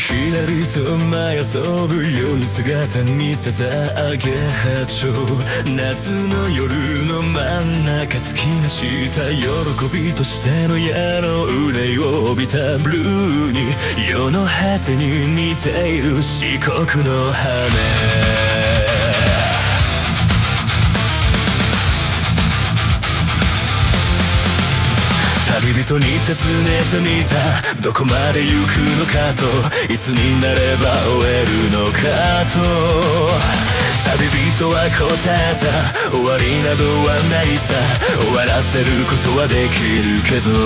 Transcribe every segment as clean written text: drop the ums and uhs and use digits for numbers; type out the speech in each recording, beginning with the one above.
ひらりと舞い遊ぶように姿見せたアゲハチョウ。夏の夜の真ん中月がした喜びとしての矢の憂いを帯びたブルーに世の果てに似ている四国の羽。旅人に尋ねてみた、どこまで行くのかと、いつになれば終えるのかと。旅人は答えた、終わりなどはないさ、終わらせることはできるけど。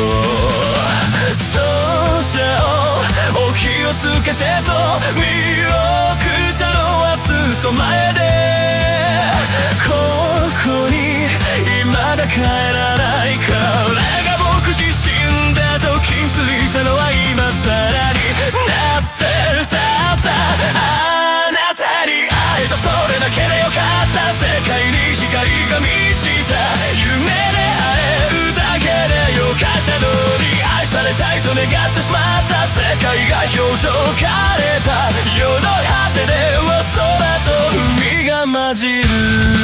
そうじゃお気をつけてと見送ったのはずっと前で、ここに未だ帰らないからが僕自身だと気づいたのは今さらになってる。たったあなたに会えた、それだけでよかった。世界に光が満ちた夢で会えるだけでよかったのに、愛されたいと願ってしまった世界が表情変えた世の果てでは空と海が混じる。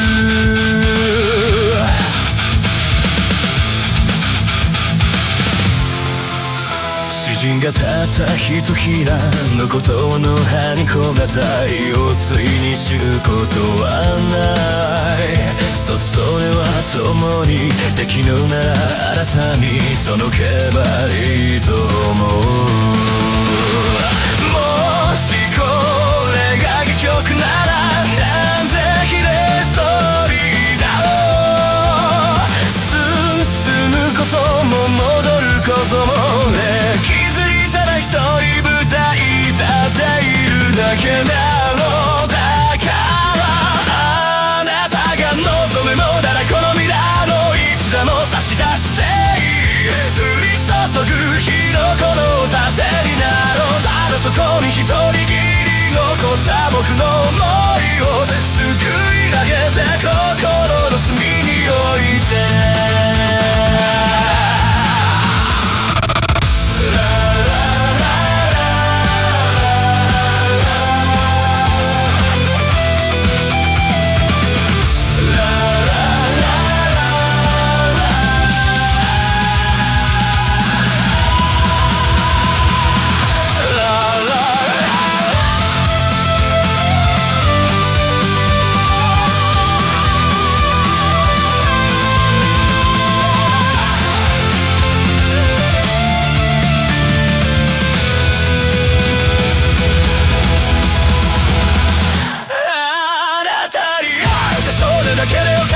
詩人がたったひとひらのことの葉に込めた愛をついに知ることはない。そう、それは共にできぬならあなたに届けばいいと思う。もしこれが戯曲ならなんて綺麗ストーリーだろう。進むことも戻ることもね、気づいたら一人舞台立っているだけなの。だからあなたが望むもならこの未来のいつでも差し出していい。降り注ぐ日のこの盾になろう。ただそこに一人きり残った僕の想いを救い上げて心の隅に置いて。だけでよかった。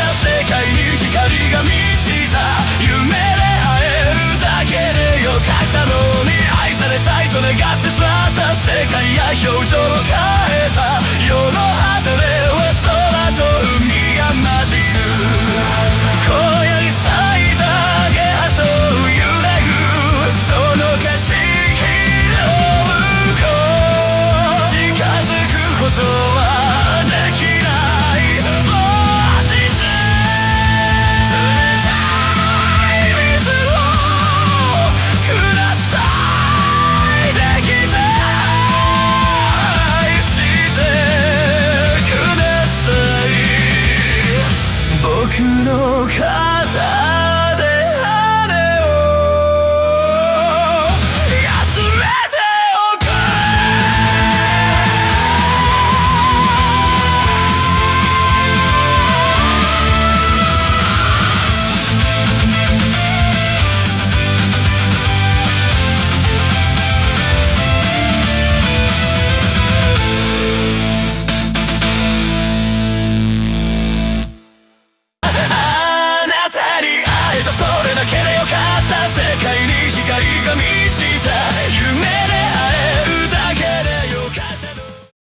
世界に光が満ちた夢で会えるだけでよかったのに、愛されたいと願ってしまった世界や表情を変えた世の果てでは空と海が混じる。今夜に咲いたゲハショウ揺らぐその景色の向こう、近づくことはできない。僕の肩